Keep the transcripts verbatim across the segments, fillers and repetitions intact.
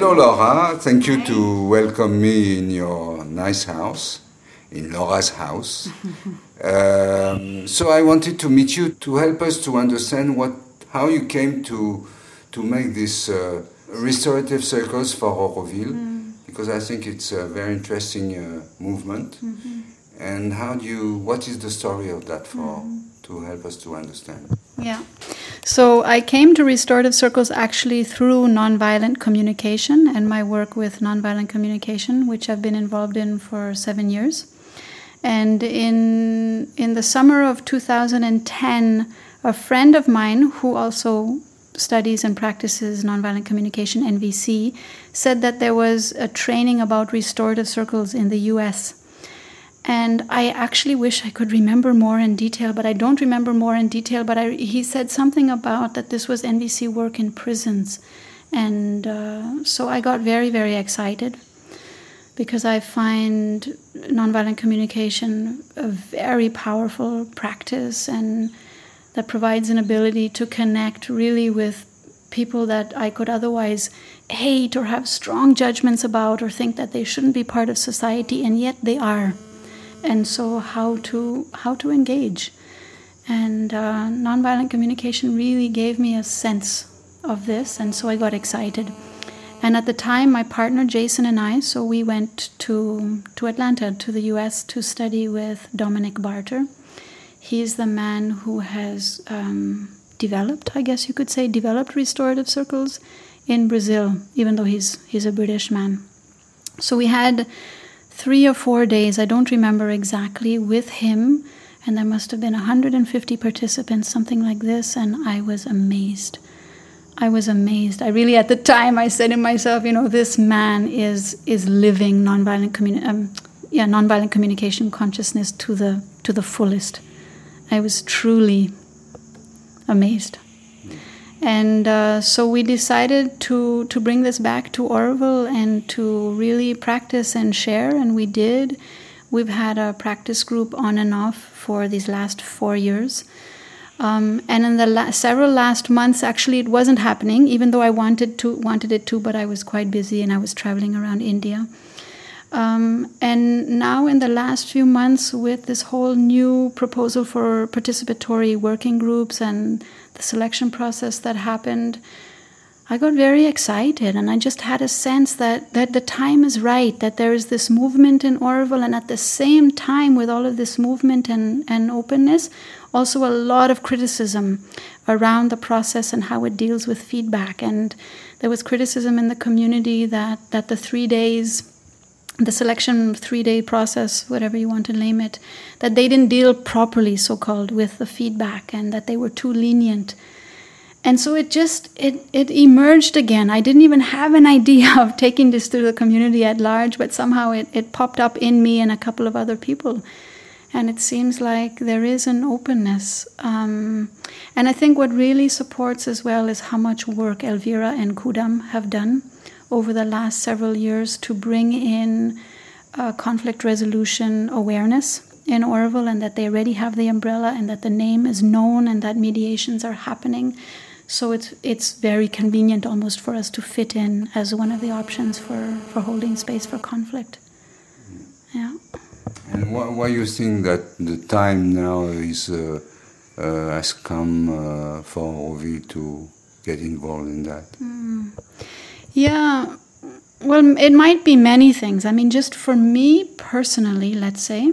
Hello, Laura. Thank you to welcome me in your nice house, in Laura's house. um, so I wanted to meet you to help us to understand what, how you came to to make this uh, restorative circles for Auroville, mm. because I think it's a very interesting uh, movement. Mm-hmm. And how do you? What is the story of that for? Mm. To help us to understand. Yeah. So I came to restorative circles actually through nonviolent communication and my work with nonviolent communication, which I've been involved in for seven years. And in in the summer of two thousand ten, a friend of mine who also studies and practices nonviolent communication, N V C, said that there was a training about restorative circles in the U S. And I actually wish I could remember more in detail, but I don't remember more in detail. But I, he said something about that this was N V C work in prisons. And uh, so I got very, very excited because I find nonviolent communication a very powerful practice and that provides an ability to connect really with people that I could otherwise hate or have strong judgments about or think that they shouldn't be part of society, and yet they are. And so how to how to engage. And uh, nonviolent communication really gave me a sense of this, and so I got excited. And at the time, my partner Jason and I, so we went to, to Atlanta, to the U S, to study with Dominic Barter. He's the man who has um, developed, I guess you could say, developed restorative circles in Brazil, even though he's he's a British man. So we had three or four days, I don't remember exactly, with him, and there must have been one hundred fifty participants, something like this, and I was amazed. I was amazed. I really, at the time, I said to myself, you know, this man is is living nonviolent communi- um, yeah, nonviolent communication consciousness to the to the fullest. I was truly amazed. And uh, so we decided to, to bring this back to Auroville and to really practice and share, and we did. We've had a practice group on and off for these last four years. Um, and in the la- several last months, actually, it wasn't happening, even though I wanted to wanted it to, but I was quite busy and I was traveling around India. Um, and now in the last few months, with this whole new proposal for participatory working groups and the selection process that happened, I got very excited, and I just had a sense that, that the time is right, that there is this movement in Auroville, and at the same time with all of this movement and, and openness, also a lot of criticism around the process and how it deals with feedback. And there was criticism in the community that, that the three days... the selection three-day process, whatever you want to name it, that they didn't deal properly, so-called, with the feedback and that they were too lenient. And so it just, it, it emerged again. I didn't even have an idea of taking this to the community at large, but somehow it, it popped up in me and a couple of other people. And it seems like there is an openness. Um, and I think what really supports as well is how much work Elvira and Kudam have done over the last several years to bring in uh, conflict resolution awareness in Auroville, and that they already have the umbrella and that the name is known and that mediations are happening. So it's it's very convenient almost for us to fit in as one of the options for, for holding space for conflict. Yeah. And why, why you think that the time now is uh, uh, has come uh, for Auroville to get involved in that? Mm. Yeah, well, it might be many things. I mean, just for me personally, let's say,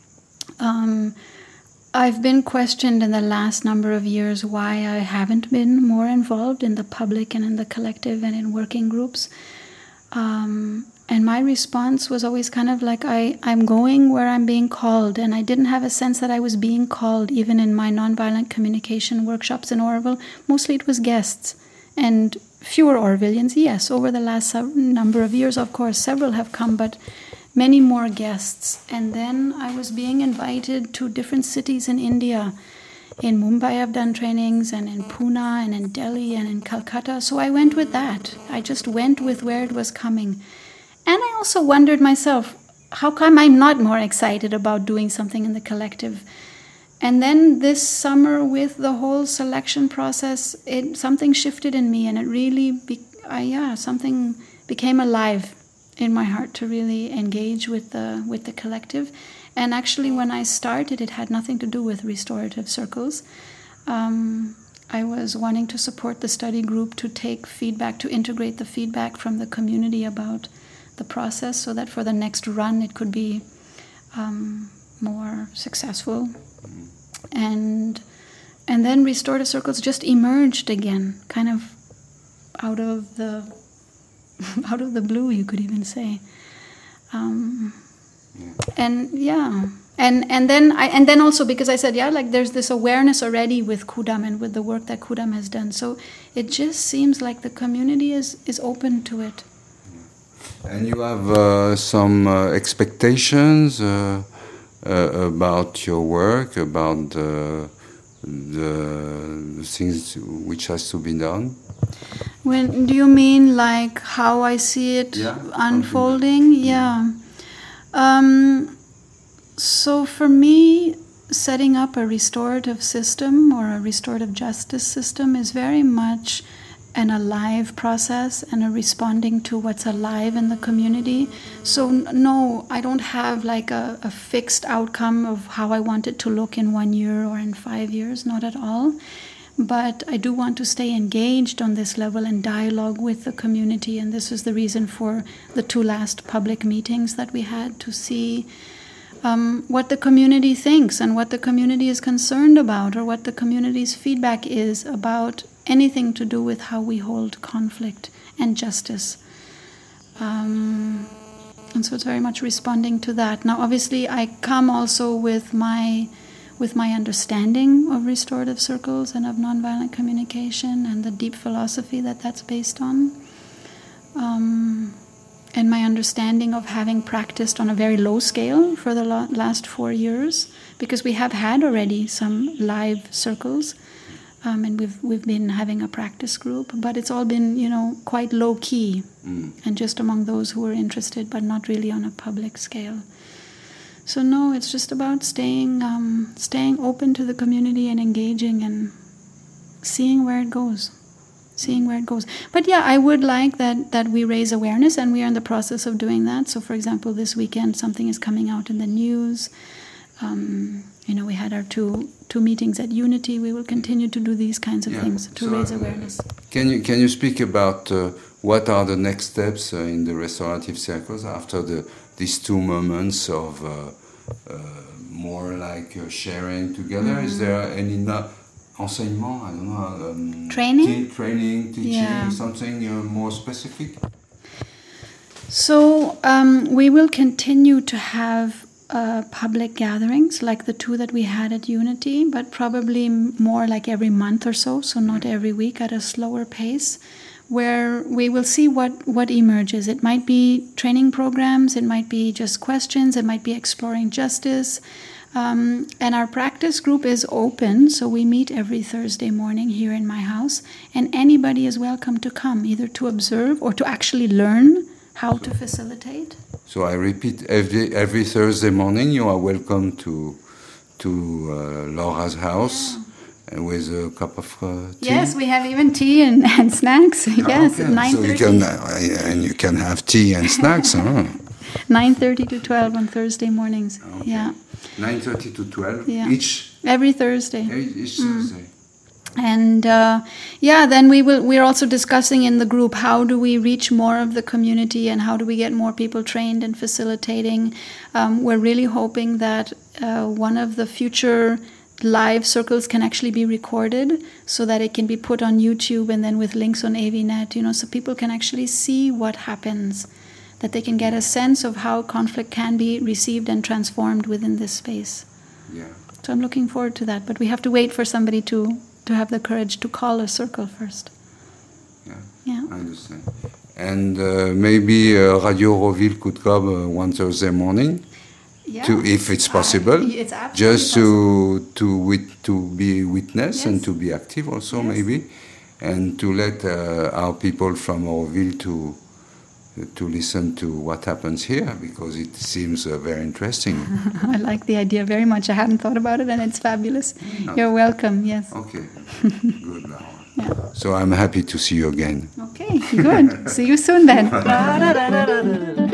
um, I've been questioned in the last number of years why I haven't been more involved in the public and in the collective and in working groups. Um, and my response was always kind of like, I, I'm going where I'm being called, and I didn't have a sense that I was being called even in my nonviolent communication workshops in Auroville. Mostly it was guests. And fewer Aurovillians, yes, over the last number of years, of course, several have come, but many more guests. And then I was being invited to different cities in India. In Mumbai I've done trainings, and in Pune, and in Delhi, and in Calcutta. So I went with that. I just went with where it was coming. And I also wondered myself, how come I'm not more excited about doing something in the collective? And then this summer, with the whole selection process, it something shifted in me, and it really, be, uh, yeah, something became alive in my heart to really engage with the with the collective. And actually, when I started, it had nothing to do with restorative circles. Um, I was wanting to support the study group to take feedback, to integrate the feedback from the community about the process, so that for the next run it could be um, more successful. And and then restorative circles just emerged again, kind of out of the out of the blue, you could even say. Um, yeah. And yeah, and and then I and then also because I said yeah, like there's this awareness already with Kudam and with the work that Kudam has done. So it just seems like the community is is open to it. And you have uh, some uh, expectations uh, uh, about your work, about the, the things which has to be done? When do you mean like how I see it yeah, unfolding? Yeah. Um, so for me, setting up a restorative system or a restorative justice system is very much an alive process and a responding to what's alive in the community. So no, I don't have like a, a fixed outcome of how I want it to look in one year or in five years, not at all. But I do want to stay engaged on this level and dialogue with the community. And this is the reason for the two last public meetings that we had, to see um, what the community thinks and what the community is concerned about, or what the community's feedback is about anything to do with how we hold conflict and justice. Um, and so it's very much responding to that. Now, obviously, I come also with my with my understanding of restorative circles and of nonviolent communication and the deep philosophy that that's based on. Um, and my understanding of having practiced on a very low scale for the la- last four years, because we have had already some live circles. Um, and we've we've been having a practice group, but it's all been, you know, quite low key, mm. and just among those who are interested, but not really on a public scale. So no, it's just about staying um, staying open to the community and engaging and seeing where it goes, seeing where it goes. But yeah, I would like that that we raise awareness, and we are in the process of doing that. So, for example, this weekend something is coming out in the news. Um, you know, we had our two two meetings at Unity. We will continue to do these kinds of yeah. things to so, raise awareness. Can you can you speak about uh, what are the next steps uh, in the restorative circles after the these two moments of uh, uh, more like uh, sharing together? Mm-hmm. Is there any no- enseignement? I don't know. Um, training, te- training, teaching, yeah. something uh, more specific. So um, we will continue to have Uh, public gatherings like the two that we had at Unity, but probably more like every month or so, so not every week, at a slower pace, where we will see what, what emerges. It might be training programs, it might be just questions, it might be exploring justice. Um, and our practice group is open, so we meet every Thursday morning here in my house, and anybody is welcome to come, either to observe or to actually learn how to facilitate. So I repeat, every every Thursday morning you are welcome to to uh, Laura's house, yeah. and with a cup of uh, tea. Yes, we have even tea and, and snacks. Yes, okay. at nine thirty. So you can uh, and you can have tea and snacks. huh? nine thirty to twelve on Thursday mornings. Okay. Yeah. nine thirty to twelve yeah. each. Every Thursday. Each mm. Thursday. And uh, yeah, then we will. We're also discussing in the group, how do we reach more of the community and how do we get more people trained in facilitating. Um, we're really hoping that uh, one of the future live circles can actually be recorded, so that it can be put on YouTube and then with links on A V net. You know, so people can actually see what happens, that they can get a sense of how conflict can be received and transformed within this space. Yeah. So I'm looking forward to that, but we have to wait for somebody to. to have the courage to call a circle first. Yeah, yeah. I understand. And uh, maybe uh, Radio Roville could come uh, one Thursday morning, yeah. to, if it's possible, uh, it's just possible. to to wit- to be witness yes. and to be active also, yes. maybe, and to let uh, our people from Roville to to listen to what happens here, because it seems uh, very interesting. I like the idea very much. I hadn't thought about it, and it's fabulous. No. You're welcome, yes. Okay, good, Laura. Yeah. So I'm happy to see you again. Okay, good. See you soon then.